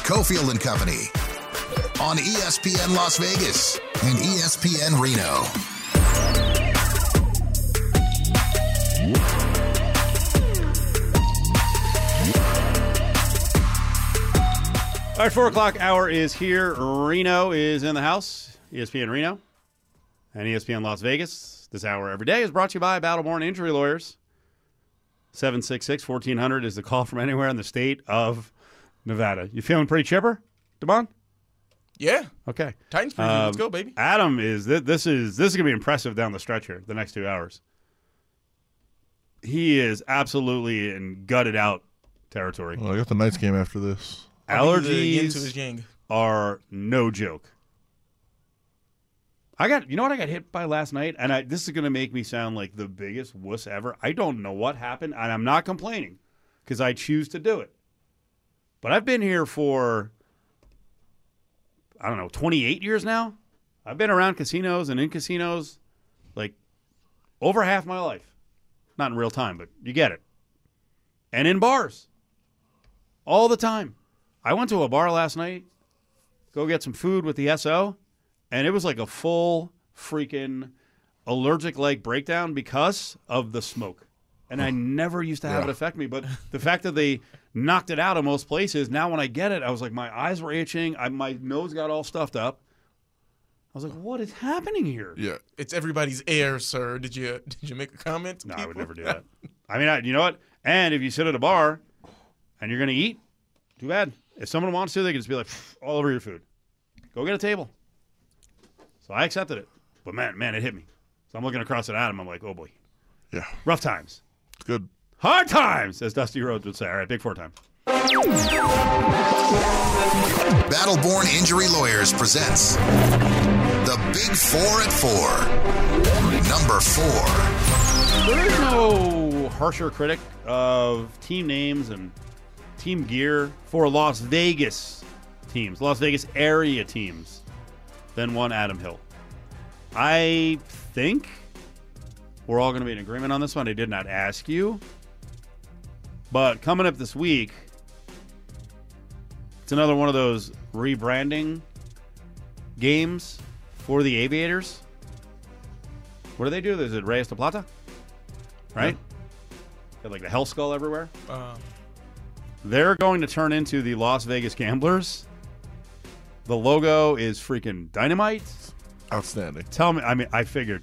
Cofield and Company on ESPN Las Vegas and ESPN Reno. All right, 4 o'clock hour is here. Reno is in the house. ESPN Reno and ESPN Las Vegas. This hour every day is brought to you by Battleborn Injury Lawyers. 766-1400 is the call from anywhere in the state of Nevada. You feeling pretty chipper, Devon? Yeah. Okay. Titans preview. Let's go, baby. Adam is this is going to be impressive down the stretch here. The next 2 hours. He is absolutely in gutted out territory. Well, I got the Knights game after this. Allergies are no joke. You know what I got hit by last night? And this is going to make me sound like the biggest wuss ever. I don't know what happened, and I'm not complaining because I choose to do it. But I've been here for, 28 years now. I've been around casinos and in casinos like over half my life. Not in real time, but you get it. And in bars. All the time. I went to a bar last night, go get some food with the SO, and it was like a full freaking allergic-like breakdown because of the smoke. And I never used to have it affect me, but the fact that they knocked it out in most places, now when I get it, I was like, my eyes were itching, my nose got all stuffed up. I was like, what is happening here? Yeah, it's everybody's air, sir. Did you make a comment? No, I would never do that. I mean, you know what? And if you sit at a bar and you're going to eat, too bad. If someone wants to, they can just be like, all over your food. Go get a table. So I accepted it. But, man, it hit me. So I'm looking across at Adam. I'm like, oh, boy. Yeah. Rough times. It's good. Hard times, as Dusty Rhodes would say. All right, Big Four time. Battleborn Injury Lawyers presents the Big Four at 4. Number 4. There is no harsher critic of team names and team gear for Las Vegas teams, Las Vegas area teams, than one Adam Hill. I think we're all going to be in agreement on this one. I did not ask you. But coming up this week, it's another one of those rebranding games for the Aviators. What do they do? Is it Reyes de Plata? Right? Got like the hell skull everywhere. They're going to turn into the Las Vegas Gamblers. The logo is freaking dynamite. Outstanding. Tell me, I figured.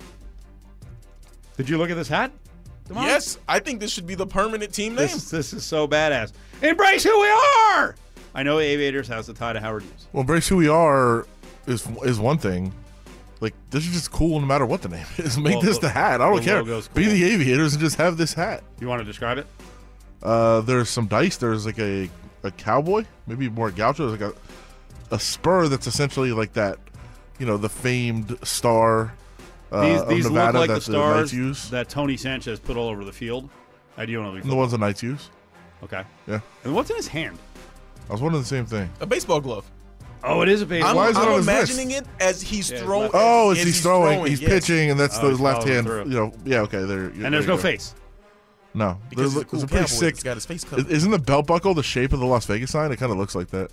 Did you look at this hat? Yes, I think this should be the permanent team name. This is so badass. Embrace who we are! I know Aviators has the tie to Howard Hughes. Well, embrace who we are is one thing. Like, this is just cool no matter what the name is. Make this the hat. I don't care. Cool. Be the Aviators and just have this hat. You want to describe it? There's some dice. There's like a cowboy, maybe more gaucho. There's like a spur that's essentially like that, the famed star These of look Nevada like that the stars Knights use. that Tony Sanchez put all over the field. I do know The ones the Knights use. Okay. Yeah. And what's in his hand? I was wondering the same thing. A baseball glove. Oh, it is a baseball. Why is it I'm on his imagining wrist? it as he's throwing. Oh, as he's throwing. He's yes. pitching, and that's the he's left following hand. through. Yeah, okay. There. And there's no face. No. Because There's he's a cool a pretty cowboy. sick. He's got his face covered. Isn't the belt buckle the shape of the Las Vegas sign? It kind of looks like that.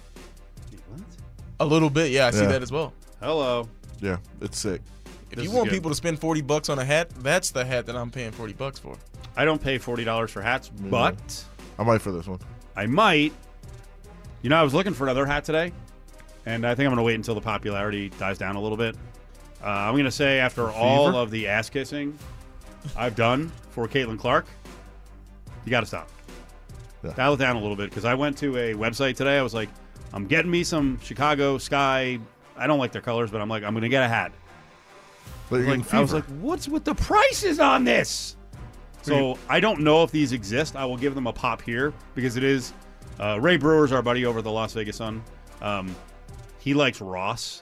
A little bit, yeah. I see Yeah. that as well. Hello. Yeah, it's sick. If This you is want good. people to spend $40 on a hat, that's the hat that I'm paying $40 for. I don't pay $40 for hats, but I might for this one. I might. I was looking for another hat today, and I think I'm going to wait until the popularity dies down a little bit. I'm going to say after all of the ass kissing I've done for Caitlin Clark, you got to stop. Yeah. Dial it down a little bit, because I went to a website today. I was like, I'm getting me some Chicago Sky. I don't like their colors, but I'm like, I'm going to get a hat. But you're getting I was fever. like, what's with the prices on this? So I don't know if these exist. I will give them a pop here, because it is Ray Brewer's our buddy over at the Las Vegas Sun. He likes Ross.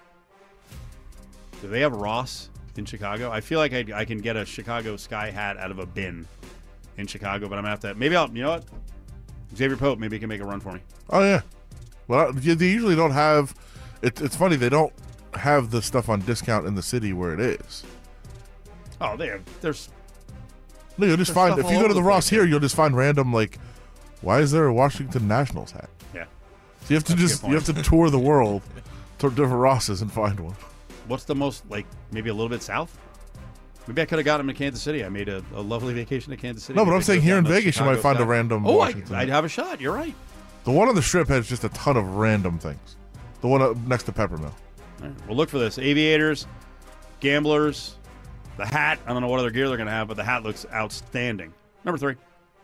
Do they have Ross in Chicago? I feel like I can get a Chicago Sky hat out of a bin in Chicago, but I'm going to have to. Maybe you know what? Xavier Pope, maybe he can make a run for me. Oh yeah. Well, they usually don't have. It's funny, they don't have the stuff on discount in the city where it is. Oh, there's. No, you'll just There's find stuff if you all go to over the the Ross place, here, you'll just find random, like, why is there a Washington Nationals hat? Yeah. So you have to That's a good point. tour the world to different Rosses and find one. What's the most, like, maybe a little bit south? Maybe I could have got him in Kansas City. I made a lovely vacation to Kansas City. No, but Maybe I'm I saying could've here in gotten Vegas, you might Chicago find a Sky. random Oh, Washington. I'd have a shot. You're right. The one on the Strip has just a ton of random things. The one up next to Peppermill. All right, we'll look for this. Aviators, gamblers, the hat. I don't know what other gear they're going to have, but the hat looks outstanding. Number 3.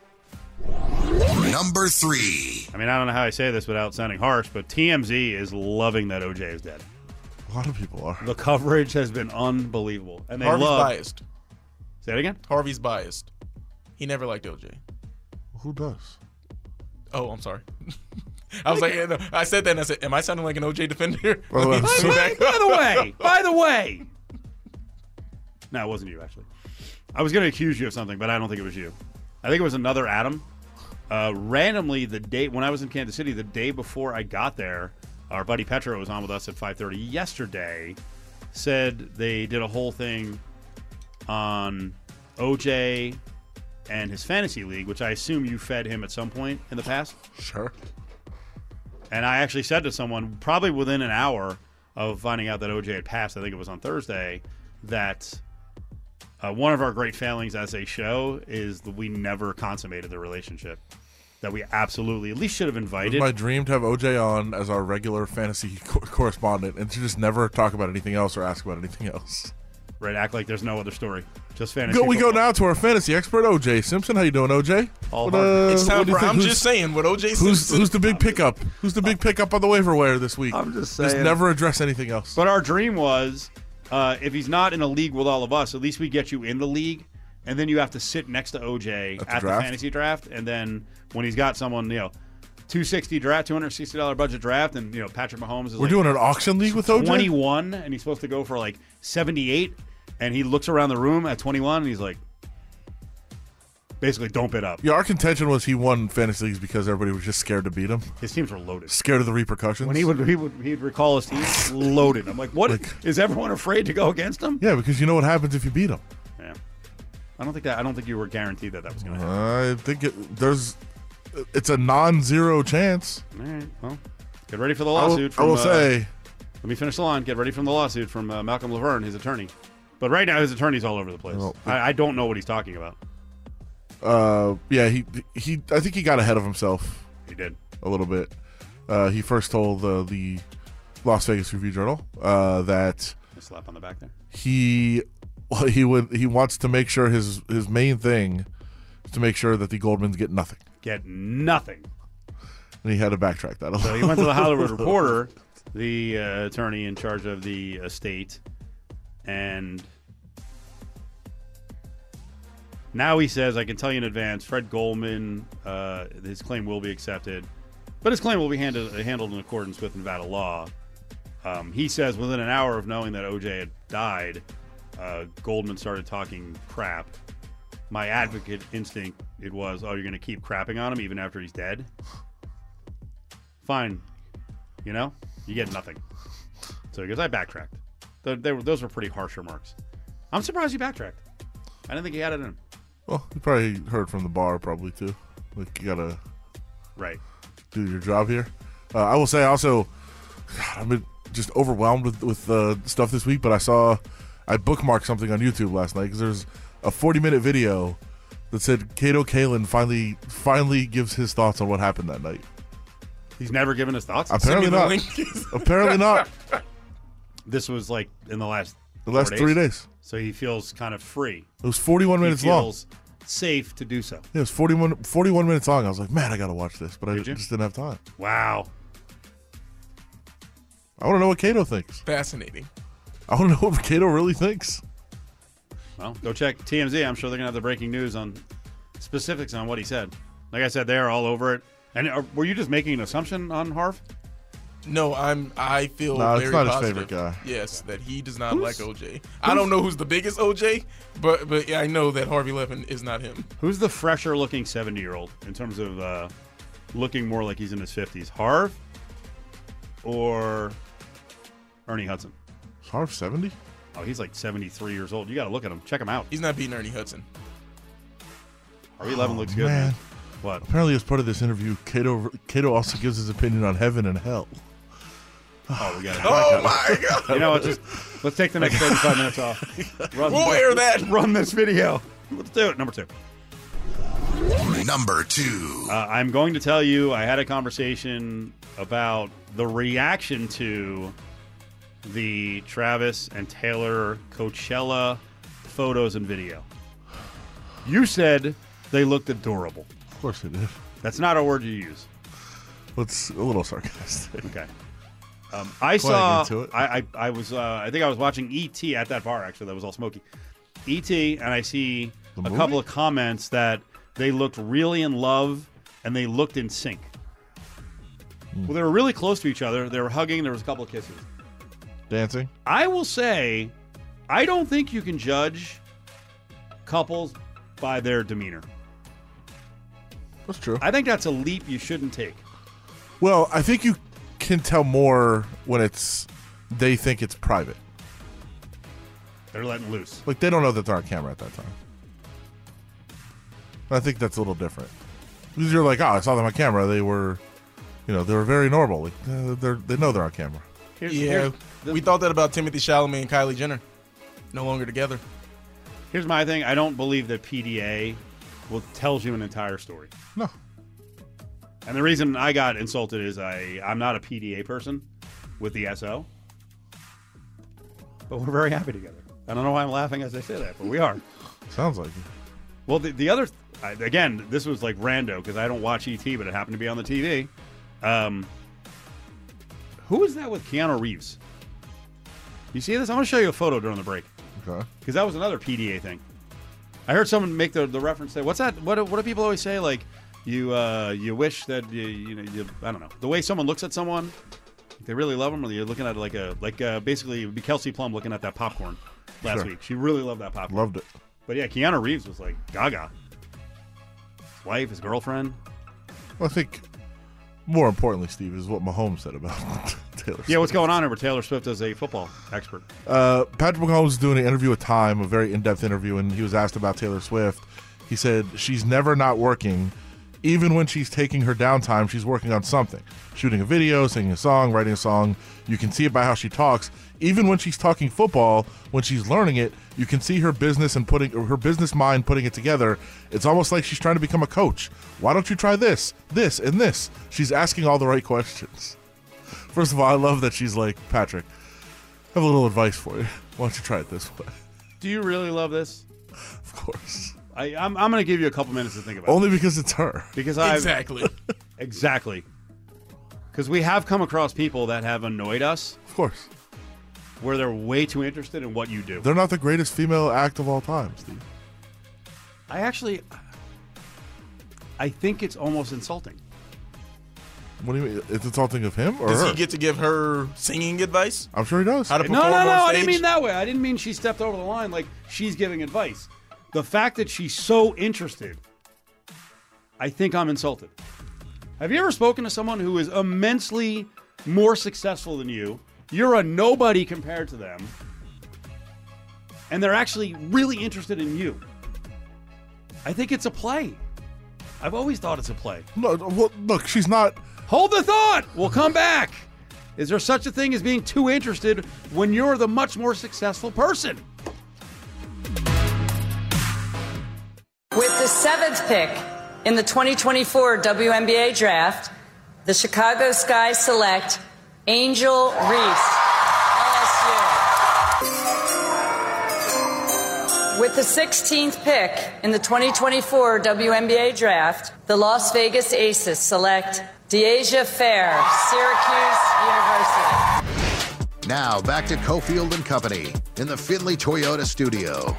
Number 3. I mean, I don't know how I say this without sounding harsh, but TMZ is loving that OJ is dead. A lot of people are. The coverage has been unbelievable. And they Harvey's love. biased. Say it again? Harvey's biased. He never liked OJ. Who does? Oh, I'm sorry. I was like, yeah, no, I said that and I said, am I sounding like an OJ defender? By the way, Let me back up. By the way. No, it wasn't you, actually. I was going to accuse you of something, but I don't think it was you. I think it was another Adam. Randomly, the day when I was in Kansas City, the day before I got there, our buddy Petro was on with us at 5:30 yesterday, said they did a whole thing on OJ and his fantasy league, which I assume you fed him at some point in the past. Sure. And I actually said to someone, probably within an hour of finding out that OJ had passed, I think it was on Thursday, that one of our great failings as a show is that we never consummated the relationship. That we absolutely at least should have It was invited. my dream to have OJ on as our regular fantasy correspondent and to just never talk about anything else or ask about anything else. Right, act like there's no other story. Just fantasy. We go football. now to our fantasy expert, OJ Simpson. How you doing, OJ? All What, hard. It's time what do you for, think? I'm just saying what OJ says. Who's the big pickup? Who's the big pickup on the waiver wire this week? I'm just Just saying. never address anything else. But our dream was, if he's not in a league with all of us, at least we get you in the league, and then you have to sit next to OJ At the at the draft? fantasy draft, and then when he's got someone, $260 budget draft, and Patrick Mahomes is We're doing an auction league with OJ? 21, and he's supposed to go for like 78, and he looks around the room at 21, and he's like, basically, don't bid up. Yeah, our contention was he won fantasy leagues because everybody was just scared to beat him, His teams were loaded. scared of the repercussions. When he'd recall his team loaded. I'm like, what is everyone afraid to go against him? Yeah, because you know what happens if you beat him. Yeah, I don't think you were guaranteed that was going to happen. I think it's a non-zero chance. All right, well, get ready for the I will, lawsuit. I will from, say, let me finish the line. Get ready from the lawsuit from Malcolm Laverne, his attorney. But right now, his attorney's all over the place. Well, I don't know what he's talking about. yeah, he I think he got ahead of himself He did. a little bit. He first told the Las Vegas Review-Journal that A slap on the back there. he wants to make sure his main thing is to make sure that the Goldmans get nothing, Get nothing. and he had to backtrack that a So little. he went to the Hollywood Reporter, the attorney in charge of the estate, and now he says, I can tell you in advance, Fred Goldman, his claim will be accepted, but his claim will be handled in accordance with Nevada law. He says within an hour of knowing that OJ had died, Goldman started talking crap. My advocate instinct, it was, oh, you're going to keep crapping on him even after he's dead? Fine. You get nothing. So he goes, I backtracked. Those were pretty harsh remarks. I'm surprised he backtracked. I didn't think he had it in him. Well, you probably heard from the bar, probably too. Like, you gotta Right. do your job here. I will say also, God, I've been just overwhelmed with stuff this week, but I bookmarked something on YouTube last night because there's a 40-minute video that said Kato Kalin finally gives his thoughts on what happened that night. He's never given his thoughts. Apparently Send me not. the link. Apparently not. This was like in the last The last 4 3 days. So he feels kind of free. It was 41 minutes he long. feels safe to do so. Yeah, it was 41 minutes long. I was like, man, I got to watch this, but I Did you? just didn't have time. Wow. I want to know what Kato thinks. Fascinating. I want to know what Kato really thinks. Well, go check TMZ. I'm sure they're going to have the breaking news on specifics on what he said. Like I said, they're all over it. And were you just making an assumption on Harv? No, I feel No, it's very not his positive. favorite guy. Yes, that he does not like OJ. I don't know who's the biggest OJ, but yeah, I know that Harvey Levin is not him. Who's the fresher looking 70-year-old in terms of looking more like he's in his 50s? Harv or Ernie Hudson? Is Harv 70? Oh, he's like 73 years old. You got to look at him. Check him out. He's not beating Ernie Hudson. Harvey Levin looks good, man. What? Apparently, as part of this interview, Cato also gives his opinion on heaven and hell. Oh, we got it. Oh my God! You know what? Let's take the next 35 minutes off. We'll air that. Run this video. Let's do it. Number 2. Number 2. I'm going to tell you I had a conversation about the reaction to the Travis and Taylor Coachella photos and video. You said they looked adorable. Of course it did. That's not a word you use. It's a little sarcastic. Okay. I saw. into it. I was. I think I was watching E.T. at that bar. Actually, that was all smoky. E.T. and I see The a movie? couple of comments that they looked really in love and they looked in sync. Well, they were really close to each other. They were hugging. There was a couple of kisses. Dancing? I will say, I don't think you can judge couples by their demeanor. That's true. I think that's a leap you shouldn't take. Well, I think you can tell more when they think it's private. They're letting loose. Like, they don't know that they're on camera at that time. I think that's a little different. Because you're like, oh, I saw them on camera. They were, they were very normal. Like, they know they're on camera. Yeah, we thought that about Timothy Chalamet and Kylie Jenner. No longer together. Here's my thing. I don't believe that PDA tells you an entire story. No. And the reason I got insulted is I'm not a PDA person with the SO. But we're very happy together. I don't know why I'm laughing as I say that, but we are. Sounds like it. Well, the other, again, this was like rando because I don't watch ET, but it happened to be on the TV. Who is that with Keanu Reeves? You see this? I want to show you a photo during the break Okay. because that was another PDA thing. I heard someone make the reference. Say, what's that? What do people always say? Like you wish that you I don't know, the way someone looks at someone, they really love them, or you're looking at it like basically it would be Kelsey Plum looking at that popcorn last week. She really loved that popcorn. Loved it. But yeah, Keanu Reeves was like gaga. His wife, his girlfriend. Well, I think more importantly, Steve, is what Mahomes said about Taylor Swift. Yeah, what's going on here with Taylor Swift as a football expert? Patrick Mahomes was doing an interview with Time, a very in-depth interview, and he was asked about Taylor Swift. He said she's never not working. Even when she's taking her downtime, she's working on something. Shooting a video, singing a song, writing a song. You can see it by how she talks. Even when she's talking football, when she's learning it, you can see her business mind putting it together. It's almost like she's trying to become a coach. Why don't you try this, and this? She's asking all the right questions. First of all, I love that she's like, Patrick, I have a little advice for you. Why don't you try it this way? Do you really love this? Of course. I'm going to give you a couple minutes to think about Only because it's her. Because Exactly. Exactly. Because we have come across people that have annoyed us Of course. where they're way too interested in what you do. They're not the greatest female act of all time, Steve. I think it's almost insulting. What do you mean? It's insulting of him or Does her? he get to give her singing advice? I'm sure he does. How to No, perform on I stage? didn't mean that way. I didn't mean she stepped over the line like she's giving advice. The fact that she's so interested, I think I'm insulted. Have you ever spoken to someone who is immensely more successful than you? You're a nobody compared to them. And they're actually really interested in you. I think it's a play. I've always thought it's a play. No, well, look, she's not. Hold the thought. We'll come back. Is there such a thing as being too interested when you're the much more successful person? With the 7th pick in the 2024 WNBA draft, the Chicago Sky select Angel Reese, LSU. With the 16th pick in the 2024 WNBA draft, the Las Vegas Aces select Deasia Fair, Syracuse University. Now back to Cofield and Company in the Findlay Toyota studio.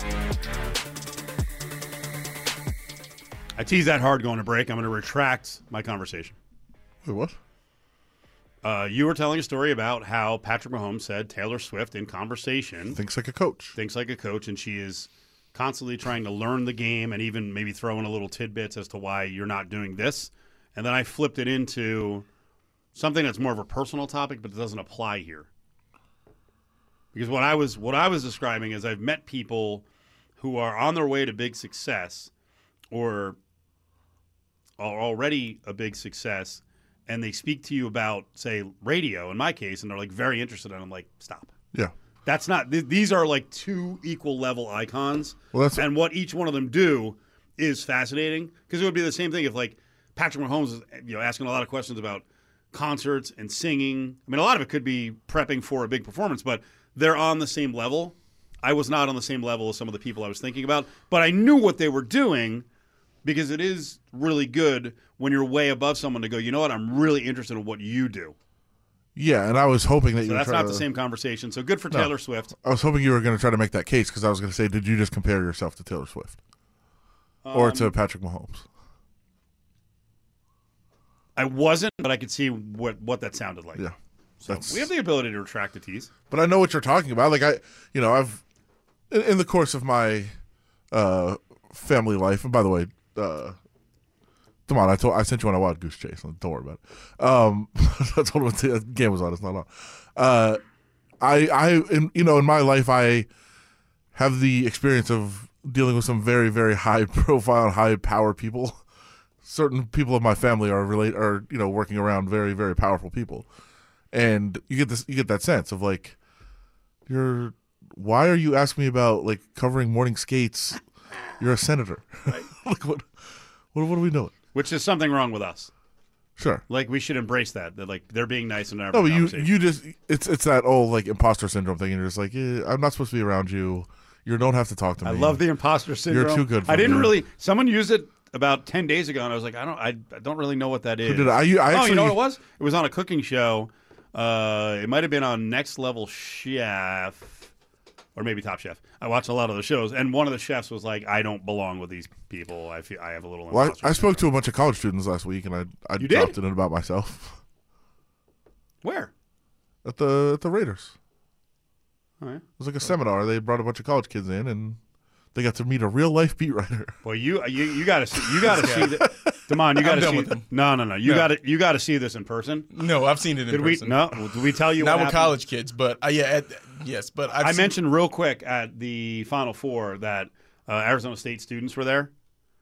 I teased that hard going to break. I'm going to retract my conversation. Wait, what? You were telling a story about how Patrick Mahomes said Taylor Swift in conversation Thinks like a coach. thinks like a coach, and she is constantly trying to learn the game and even maybe throw in a little tidbits as to why you're not doing this. And then I flipped it into something that's more of a personal topic, but it doesn't apply here. Because what I was describing is I've met people who are on their way to big success or are already a big success and they speak to you about, say, radio in my case, and they're like very interested, and I'm like, stop. Yeah. That's not. These are like two equal level icons, and what each one of them do is fascinating, because it would be the same thing if like Patrick Mahomes is asking a lot of questions about concerts and singing. I mean, a lot of it could be prepping for a big performance, but they're on the same level. I was not on the same level as some of the people I was thinking about, but I knew what they were doing, because it is really good when you're way above someone to go, you know what, I'm really interested in what you do. Yeah, and I was hoping that you So would that's try not to, the same conversation. So good for Taylor Swift. I was hoping you were going to try to make that case, because I was going to say, did you just compare yourself to Taylor Swift or to Patrick Mahomes? I wasn't, but I could see what that sounded like. Yeah, So we have the ability to retract the tease. But I know what you're talking about. Like I've in the course of my family life, and by the way, Damon, I sent you on a wild goose chase. Don't worry about it. I told him the game was on. It's not on. In my life, I have the experience of dealing with some very, very high profile and high power people. Certain people of my family are working around very, very powerful people, and you get that sense of like, why are you asking me about like covering morning skates? You're a senator. Right. Like what are we doing? Which is something wrong with us. Sure. Like we should embrace that like they're being nice and no, but you just it's that old like imposter syndrome thing, and you're just like, I'm not supposed to be around you. You don't have to talk to me. I love the imposter syndrome. You're too good for I didn't me. really. Someone used it about 10 days ago, and I was like, I don't really know what that is. Who did I actually, you know what it was? It was on a cooking show. It might have been on Next Level Chef or maybe Top Chef. I watch a lot of the shows, and one of the chefs was like, I don't belong with these people. I feel I have a little imposter I spoke to a bunch of college students last week, and I You dropped did? it in about myself. Where? At the Raiders. All right. It was like a seminar. They brought a bunch of college kids in, and they got to meet a real life beat writer. Well, you got to see that. Damon, you got to done see. with them. No. You got to see this in person. No, I've seen it in person. Did we tell you? Not what with happened? college kids, but yes, but I mentioned real quick at the Final Four that Arizona State students were there,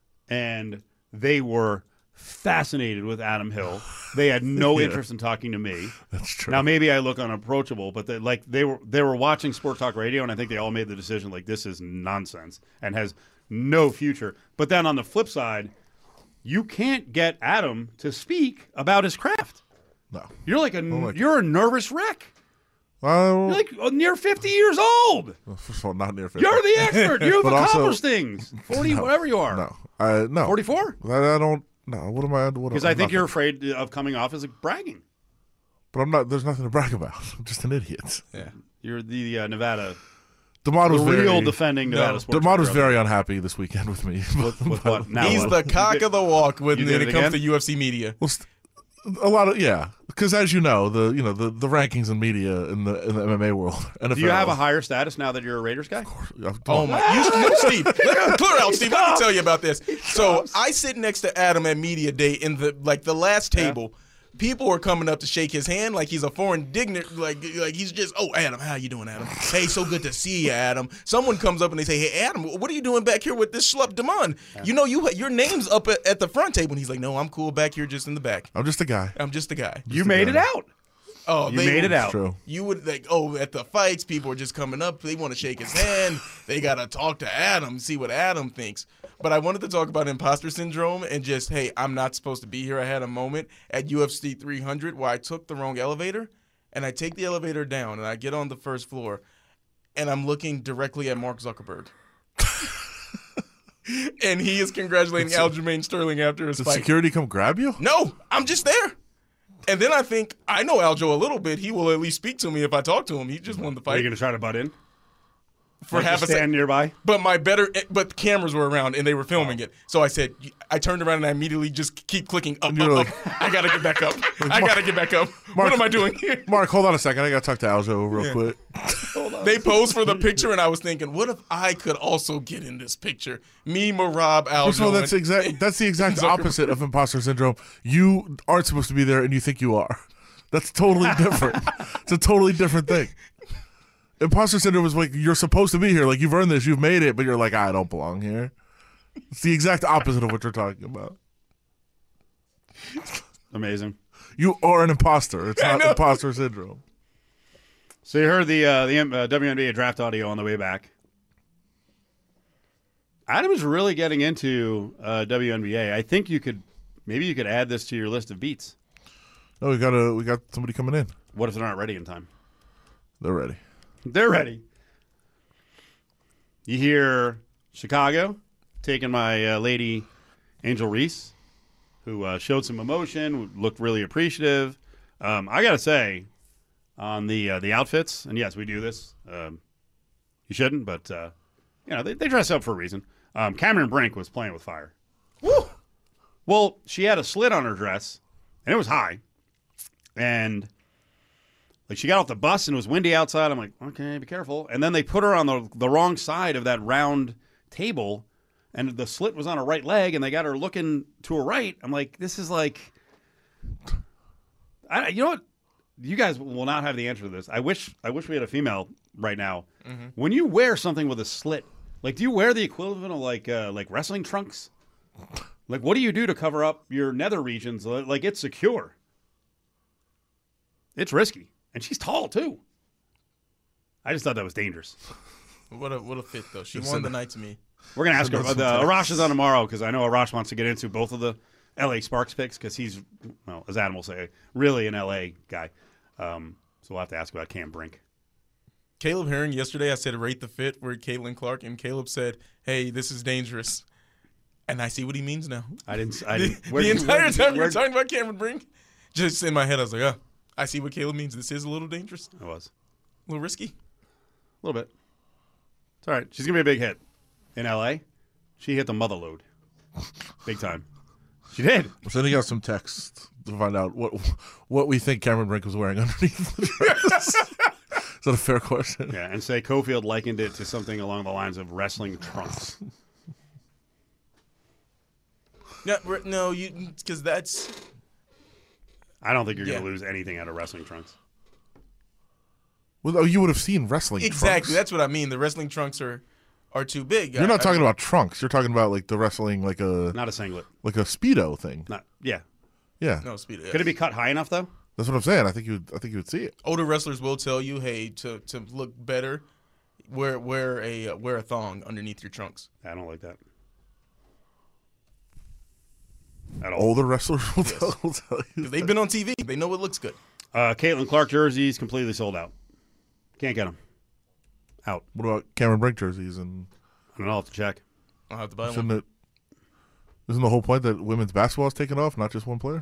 and they were fascinated with Adam Hill. They had no interest in talking to me. That's true. Now maybe I look unapproachable, but they were watching Sport Talk Radio, and I think they all made the decision like this is nonsense and has no future. But then on the flip side, you can't get Adam to speak about his craft. No. You're like you're a nervous wreck. Well, You're like near 50 years old. first of all, not near 50. You're the expert. You've But also- accomplished things. 40, whatever you are. No. 44? I don't. No. What am I? Because I think you're afraid of coming off as like bragging. But I'm not. There's nothing to brag about. I'm just an idiot. Yeah. You're the Nevada, Damon was real defending Nevada sports. Damon was writer. very unhappy this weekend with me. With what? Now He's what? the cock of the walk when You did it it comes to again? UFC media. Well, a lot of because as you know, the rankings in media in the MMA world. NFL, Do you have a higher status now that you're a Raiders guy? Oh my! Steve, clear out, Steve. Let me tell you about this. So I sit next to Adam at media day in the last table. People are coming up to shake his hand like he's a foreign dignitary, like he's just, oh, Adam, how you doing, Adam? Hey, so good to see you, Adam. Someone comes up and they say, hey, Adam, what are you doing back here with this schlub Damon? You know, your name's up at the front table. And he's like, no, I'm cool back here just in the back. I'm just a guy. I'm just a guy. You made it out. Oh, You made it out. True. You would at the fights, people are just coming up. They want to shake his hand. They got to talk to Adam, see what Adam thinks. But I wanted to talk about imposter syndrome and just, hey, I'm not supposed to be here. I had a moment at UFC 300 where I took the wrong elevator, and I take the elevator down, and I get on the first floor, and I'm looking directly at Mark Zuckerberg. And he is congratulating Aljamain Sterling after his Did fight. security come grab you? No, I'm just there. And then I think, I know Aljo a little bit. He will at least speak to me if I talk to him. He just won the Are fight you going to try to butt in? for half a stand second. nearby? But the cameras were around and they were filming it. So I said, I turned around and I immediately just keep clicking up. you're like- I got to get back up. I got to get back up. What am I doing here? Mark, hold on a second. I got to talk to Aljo real quick. They posed for the picture and I was thinking, what if I could also get in this picture? Me, Marab, Aljo. First of all, that's the exact opposite of imposter syndrome. You aren't supposed to be there, and you think you are. That's totally different. It's a totally different thing. Imposter syndrome is like you're supposed to be here, like you've earned this, you've made it, but you're like, I don't belong here. It's the exact opposite of what you're talking about. Amazing. You are an imposter. It's not imposter syndrome. So you heard the WNBA draft audio on the way back. Adam is really getting into WNBA. I think you could add this to your list of beats. No, we got somebody coming in. What if they're not ready in time? They're ready. They're ready. You hear Chicago taking my lady Angel Reese, who showed some emotion, looked really appreciative. I gotta say, on the outfits, and yes, we do this. You shouldn't, but they dress up for a reason. Cameron Brink was playing with fire. Woo! Well, she had a slit on her dress, and it was high, and like she got off the bus and it was windy outside. I'm like, okay, be careful. And then they put her on the wrong side of that round table, and the slit was on her right leg, and they got her looking to her right. I'm like, this is like, you know what? You guys will not have the answer to this. I wish we had a female right now. Mm-hmm. When you wear something with a slit, like, do you wear the equivalent of like wrestling trunks? Like, what do you do to cover up your nether regions? Like, it's secure. It's risky. And she's tall, too. I just thought that was dangerous. What a fit, though. She won the night to me. We're going to ask her. Arash is on tomorrow because I know Arash wants to get into both of the L.A. Sparks picks because he's, well, as Adam will say, really an L.A. guy. So we'll have to ask about Cam Brink. Caleb Herring, yesterday I said rate the fit for Caitlin Clark, and Caleb said, hey, this is dangerous. And I see what he means now. I didn't. The entire time you were talking about Cameron Brink, just in my head, I was like, oh, I see what Caleb means. This is a little dangerous. It was. A little risky. A little bit. It's all right. She's going to be a big hit. In L.A., she hit the mother load. Big time. She did. We're sending out some texts to find out what we think Cameron Brink was wearing underneath the dress. Is that a fair question? Yeah, and say Cofield likened it to something along the lines of wrestling trunks. No, because that's. I don't think you're going to lose anything out of wrestling trunks. Well, you would have seen wrestling trunks. Exactly. That's what I mean. The wrestling trunks are too big. You're not talking about trunks. You're talking about like the wrestling, like a not a singlet, like a Speedo thing. Yeah. No Speedo. Yes. Could it be cut high enough though? That's what I'm saying. I think you would see it. Older wrestlers will tell you, hey, to look better, wear a thong underneath your trunks. I don't like that. At all. Older wrestlers will tell you. Because they've been on TV. They know it looks good. Caitlin Clark jerseys completely sold out. Can't get them. Out. What about Cameron Brink jerseys? And I don't know. I'll have to check. I'll have to buy isn't one. Isn't the whole point that women's basketball is taking off, not just one player?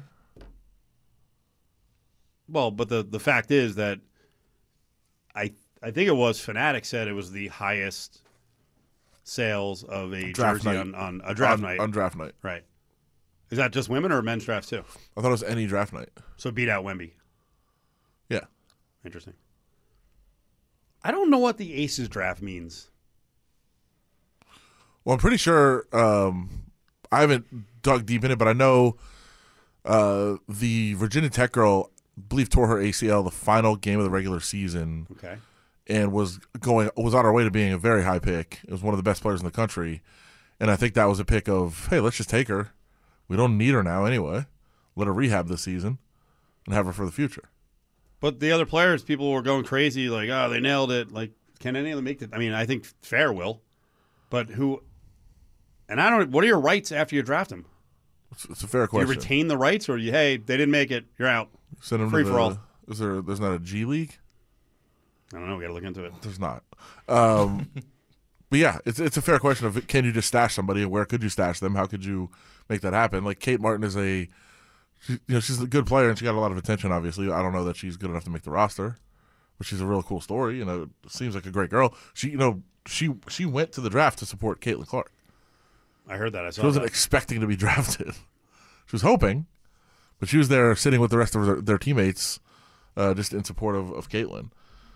Well, but the fact is that I think it was Fanatics said it was the highest sales of a draft jersey night. on a draft night. On draft night. Right. Is that just women or men's drafts too? I thought it was any draft night. So beat out Wemby. Yeah. Interesting. I don't know what the Aces draft means. Well, I'm pretty sure I haven't dug deep in it, but I know the Virginia Tech girl, I believe, tore her ACL the final game of the regular season. Okay. And was on her way to being a very high pick. It was one of the best players in the country. And I think that was a pick of, hey, let's just take her. We don't need her now anyway. Let her rehab this season and have her for the future. But the other players, people were going crazy, like, oh, they nailed it. Like, can any of them make it? I mean, I think Fair will. But who – and I don't – what are your rights after you draft them? It's a fair question. Do you retain the rights or hey, they didn't make it, you're out. Send them free to for all. There's not a G League? I don't know. We got to look into it. There's not. But yeah, it's a fair question of can you just stash somebody and where could you stash them? How could you make that happen? Like Kate Martin is she's a good player and she got a lot of attention. Obviously, I don't know that she's good enough to make the roster, but she's a real cool story. Seems like a great girl. She went to the draft to support Caitlin Clark. I heard that. I saw. She wasn't expecting to be drafted. She was hoping, but she was there sitting with the rest of their teammates, just in support of Caitlin.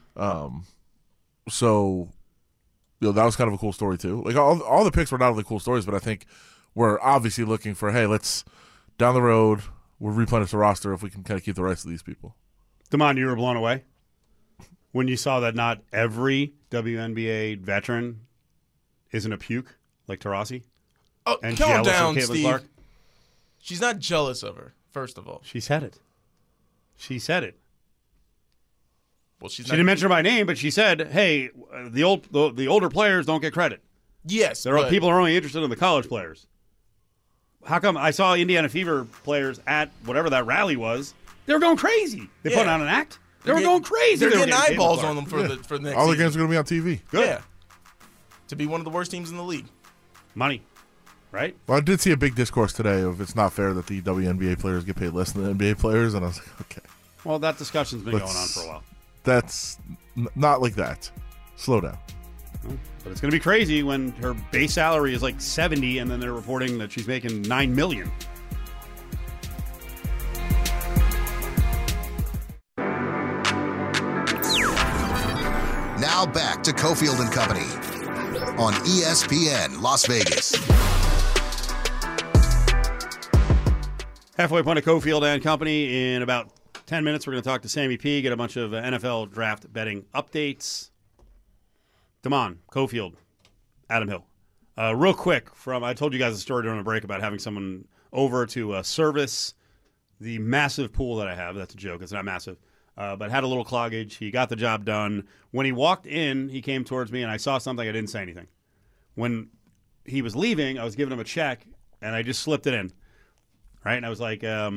So. That was kind of a cool story too. Like all the picks were not only cool stories, but I think we're obviously looking for, hey, let's down the road we'll replenish the roster if we can kind of keep the rights of these people. Damon, you were blown away when you saw that not every WNBA veteran isn't a puke like Taurasi. Oh, and calm jealous down, of Caitlin Steve. Clark. She's not jealous of her. First of all. She said it. She said it. Well, she didn't mention her by name, but she said, "Hey, the older players don't get credit. Yes. People are only interested in the college players." How come I saw Indiana Fever players at whatever that rally was? They were going crazy. They put on an act. They were going crazy. They're getting getting eyeballs on them for the next All the season. games are going to be on TV. Good. Yeah. To be one of the worst teams in the league. Money, right? Well, I did see a big discourse today of it's not fair that the WNBA players get paid less than the NBA players, and I was like, okay. Well, that discussion's been going on for a while. That's not like that. Slow down. But it's going to be crazy when her base salary is like 70, and then they're reporting that she's making $9 million. Now back to Cofield and Company on ESPN Las Vegas. Halfway point of Cofield and Company. In about 10 minutes, we're going to talk to Sammy P, get a bunch of NFL draft betting updates. Damon, Cofield, Adam Hill. Real quick, I told you guys a story during the break about having someone over to service the massive pool that I have. That's a joke. It's not massive. But had a little cloggage. He got the job done. When he walked in, he came towards me, and I saw something. I didn't say anything. When he was leaving, I was giving him a check, and I just slipped it in. Right? And I was like, your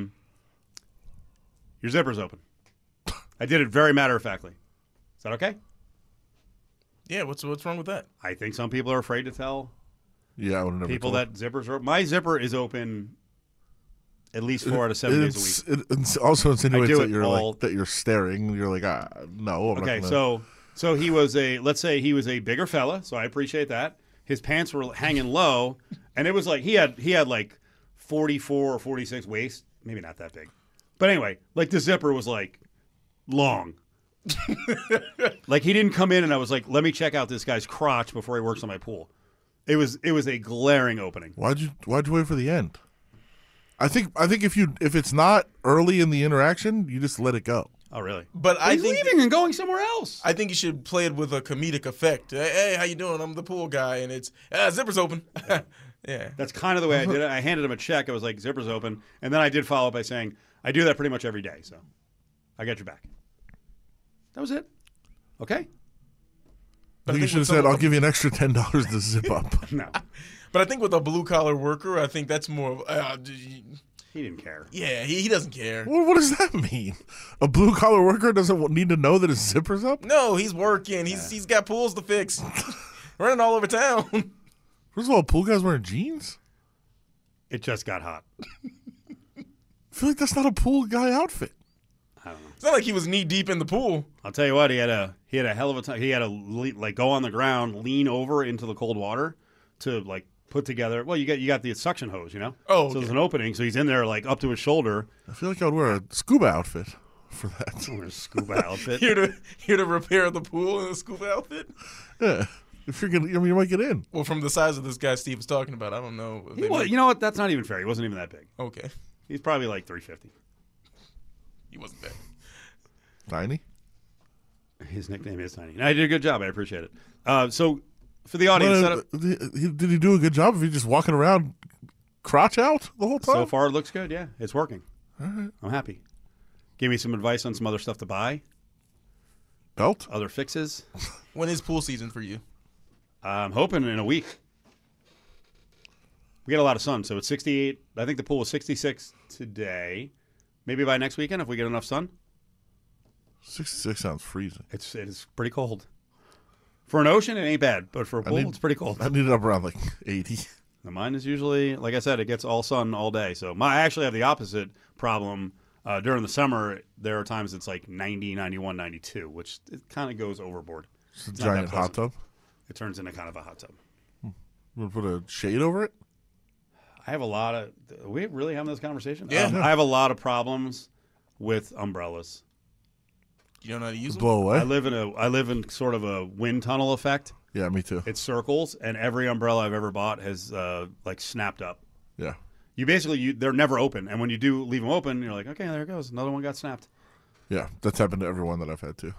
zipper's open. I did it very matter-of-factly. Is that okay? Yeah, what's wrong with that? I think some people are afraid to tell Yeah, I would never people told. that zippers are open. My zipper is open at least 4 out of 7 days a week. It also insinuates do that it you're all- that you're staring. You're like, no. I'm Okay, not gonna. so he was let's say he was a bigger fella, so I appreciate that. His pants were hanging low, and it was like he had like 44 or 46 waist, maybe not that big. But anyway, like the zipper was like long. Like he didn't come in and I was like, let me check out this guy's crotch before he works on my pool. It was a glaring opening. Why'd you wait for the end? I think if it's not early in the interaction, you just let it go. Oh, really? But I He's think leaving and going somewhere else. I think you should play it with a comedic effect. Hey, how you doing? I'm the pool guy, and it's zipper's open. Yeah. That's kind of the way I did it. I handed him a check. I was like, zipper's open. And then I did follow up by saying, I do that pretty much every day, so I got your back. That was it. Okay? But I You think should have with said, some- "I'll give you an extra $10 to zip up." No. But I think with a blue collar worker, I think that's more. He didn't care. Yeah, he doesn't care. What does that mean? A blue collar worker doesn't need to know that his zipper's up? No, he's working. He's got pools to fix. Running all over town. First of all, pool guys wearing jeans? It just got hot. I feel like that's not a pool guy outfit. I don't know. It's not like he was knee deep in the pool. I'll tell you what, he had a hell of a time. He had to go on the ground, lean over into the cold water to like put together. Well, you got the suction hose, you know. Oh, so there's okay. an opening, so he's in there like up to his shoulder. I feel like I would wear a scuba outfit for that. Or a scuba outfit. Here to repair the pool in a scuba outfit. Yeah. If you're gonna, you might get in. Well, from the size of this guy Steve was talking about, I don't know. if they Well, make- you know what? That's not even fair. He wasn't even that big. Okay, He's probably like 350. he wasn't bad. Tiny? His nickname is Tiny. And I did a good job. I appreciate it. So for the audience, Did he do a good job if he's just walking around crotch out the whole time? so far it looks good. Yeah, it's working. I'm happy. Give me some advice on some other stuff to buy, Belt? other fixes. When is pool season for you? I'm hoping in a week. We get a lot of sun, so it's 68. I think the pool was 66 today. Maybe by next weekend if we get enough sun. 66 sounds freezing. It is pretty cold. For an ocean, it ain't bad, but for a pool, it's pretty cold. I need it up around like 80. Now, mine is usually, like I said, it gets all sun all day. So I actually have the opposite problem. During the summer, there are times it's like 90, 91, 92, which it kind of goes overboard. It's a It's not that giant hot pleasant. tub. It turns into kind of a hot tub. You want to put a shade over it? I have a lot of. Are we really having this conversation? Yeah. I have a lot of problems with umbrellas. You don't know how to use them? Blow away? I live in sort of a wind tunnel effect. Yeah, me too. It circles, and every umbrella I've ever bought has like snapped up. Yeah. You basically they're never open, and when you do leave them open, you're like, okay, there it goes, another one got snapped. Yeah, that's happened to everyone that I've had too.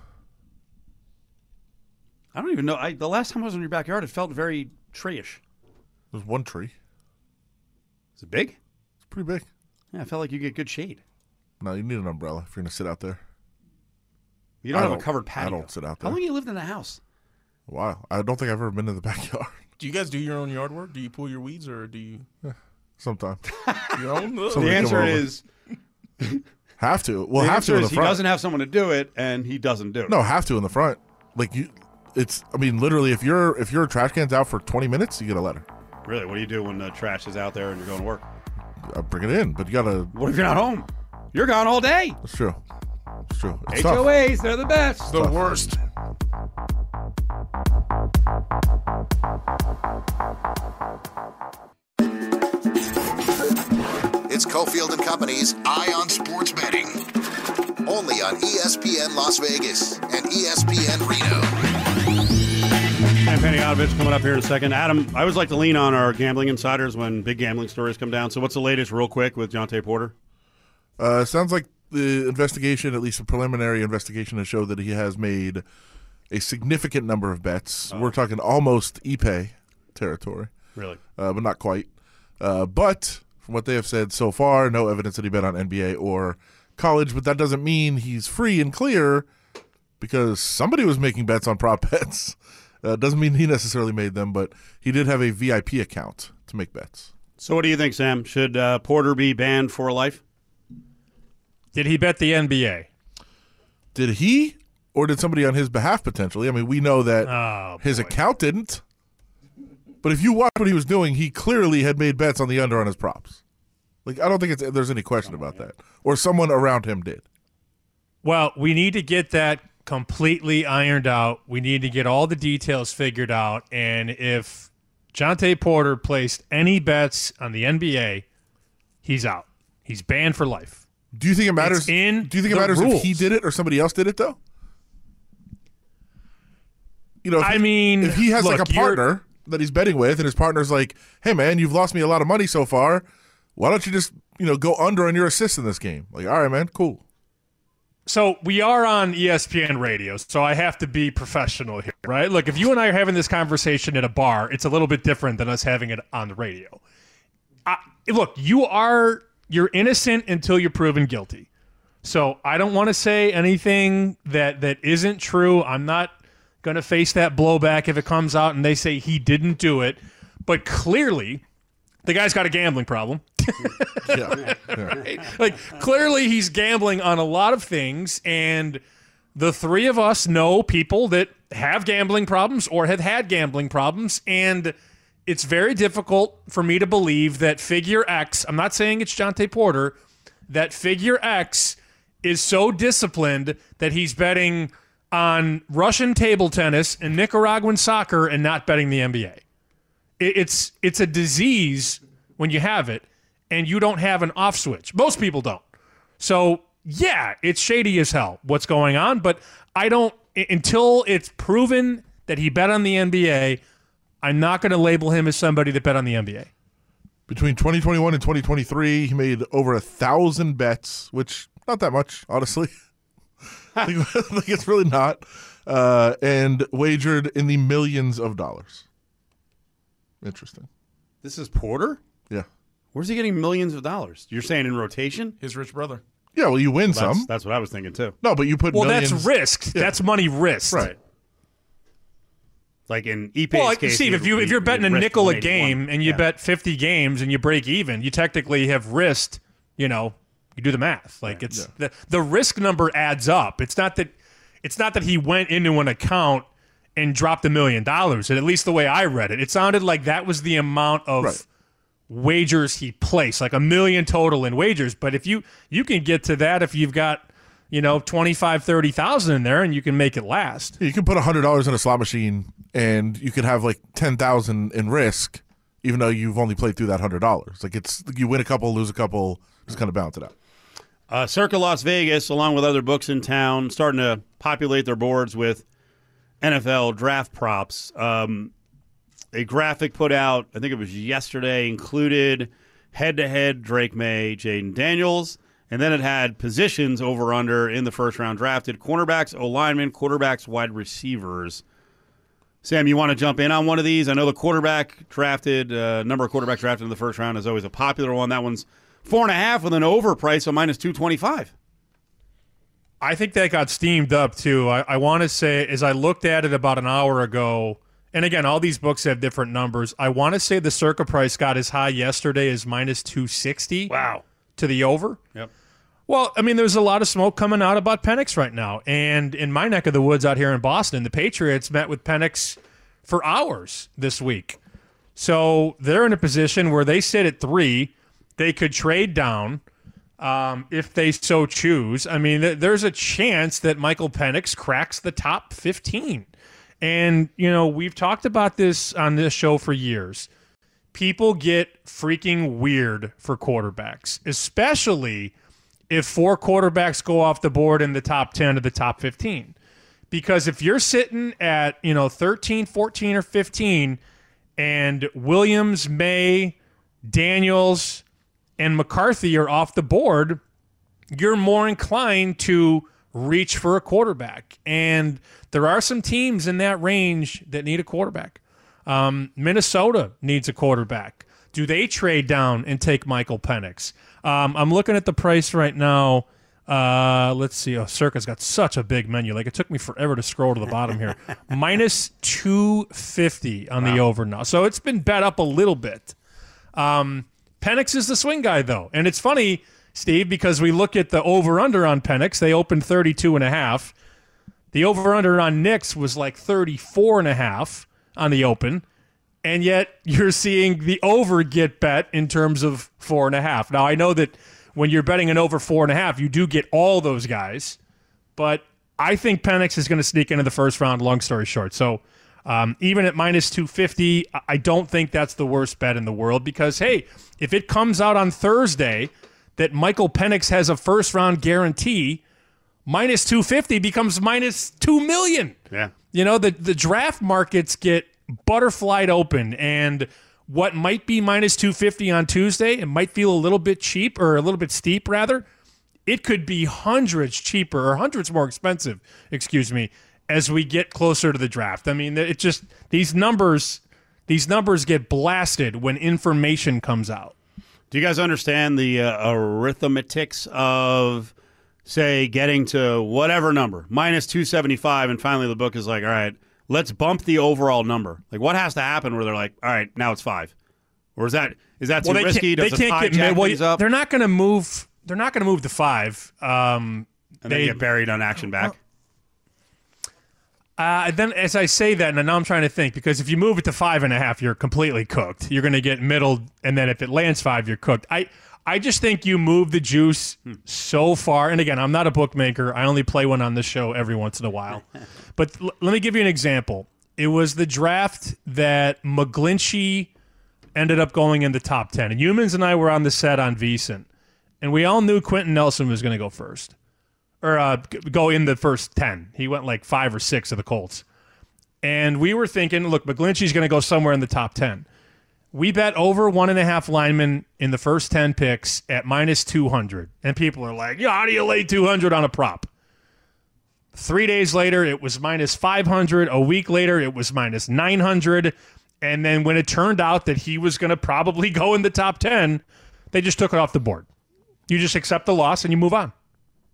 I don't even know. The last time I was in your backyard, it felt very tree-ish. There's one tree. Is it big? It's pretty big. Yeah, I felt like you get good shade. No, you need an umbrella if you're going to sit out there. You don't have a covered patio. I don't sit out there. How long you lived in the house? Wow. I don't think I've ever been in the backyard. Do you guys do your own yard work? Do you pull your weeds or do you Sometime. your own? The Somebody come answer over. is Have to. Well, the have answer to in is the he front. doesn't have someone to do it, and he doesn't do it. No, have to in the front. Like literally, if your trash can's out for 20 minutes, you get a letter. Really, what do you do when the trash is out there and you're going to work? I bring it in, but you gotta. What if you're not home? You're gone all day. It's true. It's true. It's tough. HOAs, they're the best. the worst? It's Cofield and Company's Eye on Sports Betting. Only on ESPN Las Vegas and ESPN Reno. And Panayotovich coming up here in a second. Adam, I always like to lean on our gambling insiders when big gambling stories come down. So what's the latest real quick with Jontay Porter? Sounds like the investigation, at least a preliminary investigation, has showed that he has made a significant number of bets. We're talking almost Ipe territory, Really? but not quite. But from what they have said so far, no evidence that he bet on NBA or college, but that doesn't mean he's free and clear because somebody was making bets on prop bets. Doesn't mean he necessarily made them, but he did have a VIP account to make bets. So what do you think, Sam? Should Porter be banned for life? Did he bet the NBA? Did he, or did somebody on his behalf potentially? I mean, we know that Oh, his boy. account didn't. But if you watch what he was doing, he clearly had made bets on the under on his props. Like, I don't think there's any question about that. Or someone around him did. Well, we need to get that completely ironed out. We need to get all the details figured out. And if Jontay Porter placed any bets on the NBA, he's out. He's banned for life. Do you think it matters? It's in Do you think it the matters rules. if he did it or somebody else did it, though? You know, I mean, if he has like look, a partner that he's betting with, and his partner's like, "Hey, man, you've lost me a lot of money so far. Why don't you just, go under on your assists in this game?" Like, all right, man, cool. So we are on ESPN radio, so I have to be professional here, right? Look, if you and I are having this conversation at a bar, it's a little bit different than us having it on the radio. Look, you're innocent until you're proven guilty. So I don't want to say anything that isn't true. I'm not going to face that blowback if it comes out and they say he didn't do it. But clearly, the guy's got a gambling problem. Yeah. Right? Like, clearly he's gambling on a lot of things, and the three of us know people that have gambling problems or have had gambling problems, and it's very difficult for me to believe that figure X, I'm not saying it's Jontay Porter, that figure X is so disciplined that he's betting on Russian table tennis and Nicaraguan soccer and not betting the NBA. It's a disease when you have it and you don't have an off switch. Most people don't. So, yeah, it's shady as hell what's going on, but I don't, until it's proven that he bet on the NBA, I'm not going to label him as somebody that bet on the NBA. Between 2021 and 2023, he made over 1,000 bets, which not that much, honestly. I think it's really not. And wagered in the millions of dollars. Interesting. This is Porter? Yeah. Where's he getting millions of dollars? You're saying in rotation? His rich brother. Yeah, well, you win some. That's what I was thinking, too. No, but you put Well, millions. that's risked. Yeah. That's money risked. Right. Like in Ipe's Well, case, Steve, if you're betting a nickel a game and you bet 50 games and you break even, you technically have risked, you do the math. Like it's the risk number adds up. It's not that he went into an account and dropped $1 million. And at least the way I read it, it sounded like that was the amount of wagers he placed, like $1 million total in wagers. But if you can get to that if you've got 25, 30,000 in there and you can make it last. You can put $100 in a slot machine and you could have like 10,000 in risk, even though you've only played through that $100. Like you win a couple, lose a couple, just kind of balance it out. Circa Las Vegas, along with other books in town, starting to populate their boards with NFL draft props. A graphic put out, I think it was yesterday, included head-to-head Drake May, Jaden Daniels, and then it had positions over-under in the first round drafted, cornerbacks, O-linemen, quarterbacks, wide receivers. Sam, you want to jump in on one of these? I know the quarterback drafted, number of quarterbacks drafted in the first round is always a popular one. That one's 4.5 with an over price of minus 225. I think that got steamed up too. I want to say, as I looked at it about an hour ago, and again, all these books have different numbers. I want to say the Circa price got as high yesterday as minus 260. Wow. To the over. Yep. Well, I mean, there's a lot of smoke coming out about Penix right now. And in my neck of the woods out here in Boston, the Patriots met with Penix for hours this week. So they're in a position where they sit at 3. They could trade down. If they so choose. I mean, there's a chance that Michael Penix cracks the top 15. And, we've talked about this on this show for years. People get freaking weird for quarterbacks, especially if 4 quarterbacks go off the board in the top 10 to the top 15. Because if you're sitting at, 13, 14, or 15, and Williams, May, Daniels, and McCarthy are off the board, you're more inclined to reach for a quarterback. And there are some teams in that range that need a quarterback. Minnesota needs a quarterback. Do they trade down and take Michael Penix? I'm looking at the price right now. Let's see. Oh, Circa's got such a big menu. Like, it took me forever to scroll to the bottom here. Minus 250 on the over now. So it's been bet up a little bit. Penix is the swing guy, though. And it's funny, Steve, because we look at the over-under on Penix. They opened 32.5. The over-under on Knicks was like 34.5 on the open. And yet you're seeing the over get bet in terms of 4.5. Now, I know that when you're betting an over 4.5, you do get all those guys. But I think Penix is going to sneak into the first round, long story short. So even at minus 250, I don't think that's the worst bet in the world because, hey, if it comes out on Thursday that Michael Penix has a first-round guarantee, minus 250 becomes minus 2 million. Yeah. The draft markets get butterflied open, and what might be minus 250 on Tuesday, it might feel a little bit cheap or a little bit steep, rather. It could be hundreds cheaper or hundreds more expensive, as we get closer to the draft. I mean, it just these numbers get blasted when information comes out. Do you guys understand the arithmetics of, say, getting to whatever number, minus 275, and finally the book is like, all right, let's bump the overall number. Like, what has to happen where they're like, all right, now it's 5? Or is that too risky? Does they can't get things up? They're not going to move. They're not going to move to 5. And they get buried on action back. Then, as I say that, and now I'm trying to think, because if you move it to 5.5, you're completely cooked. You're going to get middled, and then if it lands 5, you're cooked. I just think you move the juice so far. And again, I'm not a bookmaker. I only play one on this show every once in a while. But let me give you an example. It was the draft that McGlinchey ended up going in the top 10. And Humans and I were on the set on VSiN. And we all knew Quentin Nelson was going to go first. Or go in the first 10. He went like 5 or 6 of the Colts. And we were thinking, look, McGlinchey's going to go somewhere in the top 10. We bet over 1.5 linemen in the first 10 picks at minus 200. And people are like, how do you lay 200 on a prop? 3 days later, it was minus 500. A week later, it was minus 900. And then when it turned out that he was going to probably go in the top 10, they just took it off the board. You just accept the loss and you move on.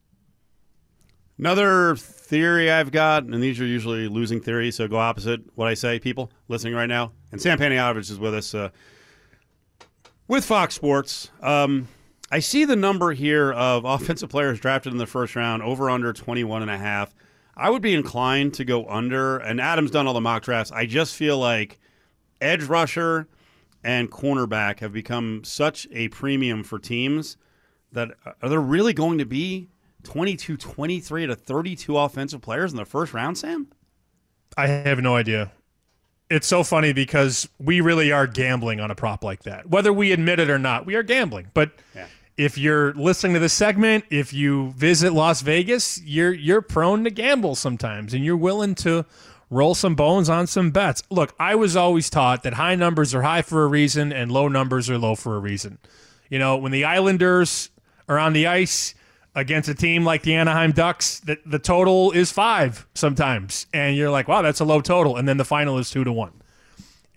Another theory I've got, and these are usually losing theories, so go opposite what I say, people listening right now. And Sam Panayotovich is with us with Fox Sports. I see the number here of offensive players drafted in the first round, over under 21.5. I would be inclined to go under, and Adam's done all the mock drafts. I just feel like edge rusher and cornerback have become such a premium for teams that are there really going to be 22, 23 to 32 offensive players in the first round, Sam? I have no idea. It's so funny because we really are gambling on a prop like that. Whether we admit it or not, we are gambling. But if you're listening to this segment, if you visit Las Vegas, you're prone to gamble sometimes, and you're willing to roll some bones on some bets. Look, I was always taught that high numbers are high for a reason and low numbers are low for a reason. When the Islanders are on the ice against a team like the Anaheim Ducks, the total is 5 sometimes. And you're like, wow, that's a low total. And then the final is 2-1.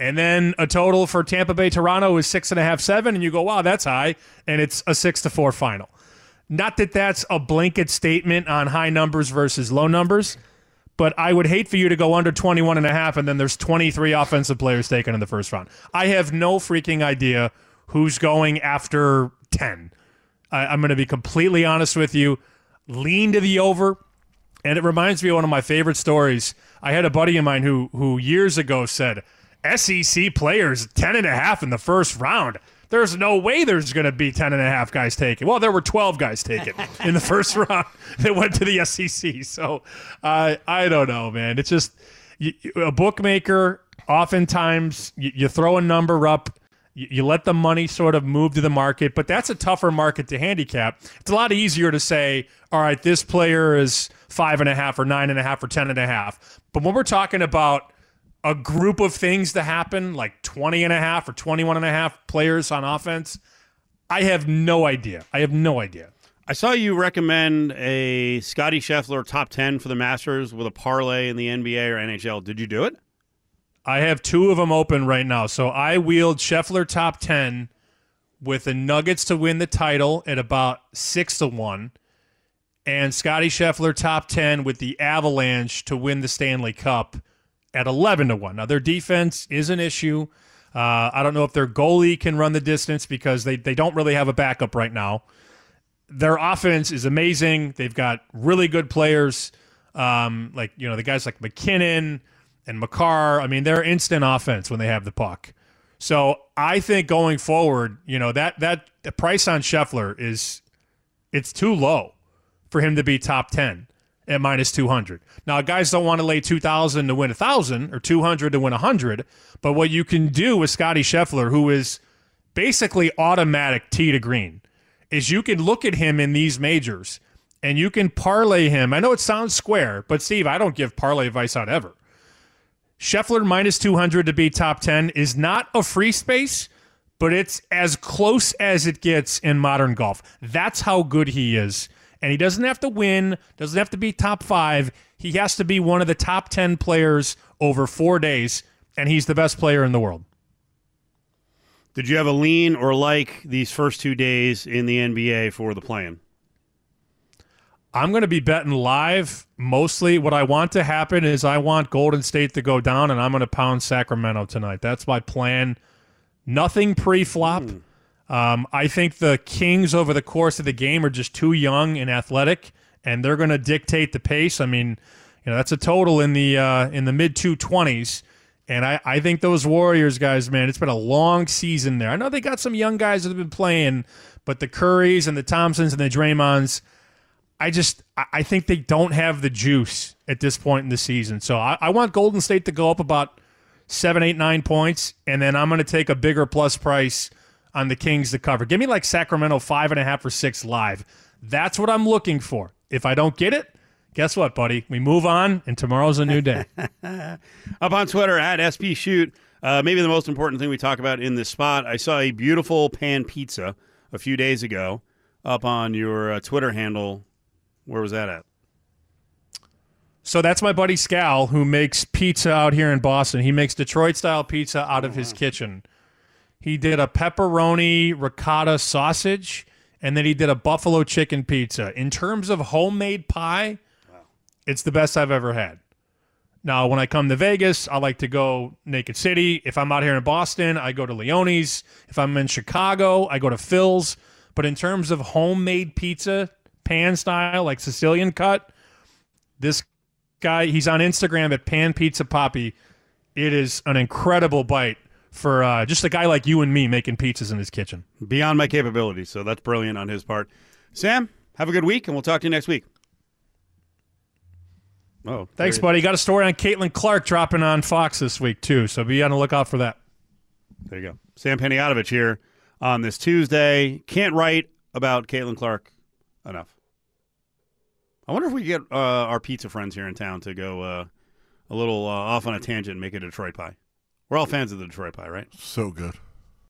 And then a total for Tampa Bay Toronto is 6.5, 7, and you go, wow, that's high, and it's a 6-4 final. Not that that's a blanket statement on high numbers versus low numbers, but I would hate for you to go under 21.5 and then there's 23 offensive players taken in the first round. I have no freaking idea who's going after 10. I'm going to be completely honest with you. Lean to the over, and it reminds me of one of my favorite stories. I had a buddy of mine who years ago said, SEC players 10.5 in the first round. There's no way there's going to be 10.5 guys taken. Well, there were 12 guys taken in the first round that went to the SEC. So I don't know, man. It's just a bookmaker, oftentimes you throw a number up, you let the money sort of move to the market, but that's a tougher market to handicap. It's a lot easier to say, all right, this player is 5.5 or 9.5 or 10.5. But when we're talking about a group of things to happen, like 20.5 or 21.5 players on offense, I have no idea. I saw you recommend a Scotty Scheffler top 10 for the Masters with a parlay in the NBA or NHL. Did you do it? I have 2 of them open right now. So I wheeled Scheffler top 10 with the Nuggets to win the title at about 6-1, and Scotty Scheffler top 10 with the Avalanche to win the Stanley Cup at 11-1. Now, their defense is an issue. I don't know if their goalie can run the distance because they don't really have a backup right now. Their offense is amazing. They've got really good players, the guys like McKinnon and Makar. I mean, they're instant offense when they have the puck. So I think going forward, that the price on Scheffler it's too low for him to be top 10. At -200. Now, guys don't want to lay 2,000 to win 1,000 or 200 to win 100, but what you can do with Scotty Scheffler, who is basically automatic tee to green, is you can look at him in these majors and you can parlay him. I know it sounds square, but Steve, I don't give parlay advice out ever. Scheffler -200 to be top 10 is not a free space, but it's as close as it gets in modern golf. That's how good he is. And he doesn't have to win, doesn't have to be top 5. He has to be one of the top 10 players over 4 days, and he's the best player in the world. Did you have a lean or like these first 2 days in the NBA for the play-in? I'm going to be betting live. Mostly what I want to happen is I want Golden State to go down, and I'm going to pound Sacramento tonight. That's my plan. Nothing pre-flop. I think the Kings over the course of the game are just too young and athletic, and they're going to dictate the pace. I mean, that's a total in the mid 220s, and I think those Warriors guys, man, it's been a long season there. I know they got some young guys that have been playing, but the Currys and the Thompsons and the Draymonds, I think they don't have the juice at this point in the season. So I want Golden State to go up about 7, 8, 9 points, and then I'm going to take a bigger plus price on the Kings to cover. Give me like Sacramento 5.5 or 6 live. That's what I'm looking for. If I don't get it, guess what, buddy? We move on, and tomorrow's a new day. Up on Twitter, at SPShoot, maybe the most important thing we talk about in this spot, I saw a beautiful pan pizza a few days ago up on your Twitter handle. Where was that at? So that's my buddy Scal, who makes pizza out here in Boston. He makes Detroit-style pizza out of his kitchen. He did a pepperoni ricotta sausage, and then he did a buffalo chicken pizza. In terms of homemade pie, it's the best I've ever had. Now, when I come to Vegas, I like to go Naked City. If I'm out here in Boston, I go to Leone's. If I'm in Chicago, I go to Phil's. But in terms of homemade pizza, pan style, like Sicilian cut, this guy, he's on Instagram at Pan Pizza Poppy. It is an incredible bite for just a guy like you and me making pizzas in his kitchen. Beyond my capabilities, so that's brilliant on his part. Sam, have a good week, and we'll talk to you next week. Oh, thanks, buddy. Got a story on Caitlin Clark dropping on Fox this week, too, so be on the lookout for that. There you go. Sam Panayotovich here on this Tuesday. Can't write about Caitlin Clark enough. I wonder if we get our pizza friends here in town to go a little off on a tangent and make a Detroit pie. We're all fans of the Detroit pie, right? So good.